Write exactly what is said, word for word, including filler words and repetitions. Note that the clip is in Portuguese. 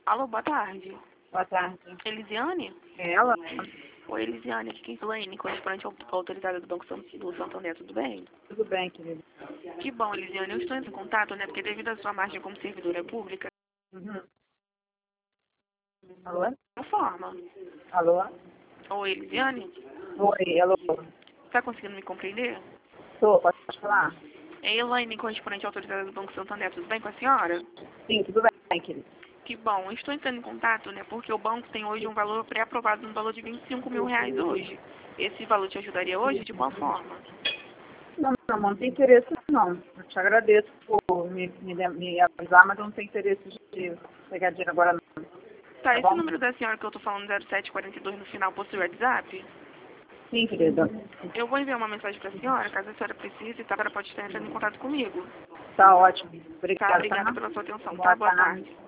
Alô, boa tarde. Boa tarde. Elisiane? É ela? Oi, Elisiane, aqui quem fala é Elaine, correspondente au- autorizada do Banco São- do Santander, tudo bem? Tudo bem, querido. Que bom, Elisiane, eu estou em contato, né, porque devido à sua margem como servidora pública, Uhum. Alô? não forma. Alô? Oi, Elisiane? Oi, alô? Está conseguindo me compreender? Tô, pode falar? É Elaine, correspondente autorizada do Banco Santander, tudo bem com a senhora? Sim, tudo bem, querido. Que bom, eu estou entrando em contato, né, porque o banco tem hoje um valor pré-aprovado no valor de vinte e cinco mil reais hoje. Esse valor te ajudaria hoje? De qual forma? Não, não, não tem interesse não. Eu te agradeço por me, me, me avisar, mas eu não tenho interesse de pegar dinheiro agora não. Tá, Tá esse bom? número da senhora que eu tô falando, zero sete quatro dois no final, possui WhatsApp? Sim, querida. Eu vou enviar uma mensagem pra senhora, caso a senhora precise, tá? A senhora pode estar entrando em contato comigo. Tá ótimo. Tá, Obrigada, obrigada tá? pela sua atenção, Boa tá? Boa tarde. tarde.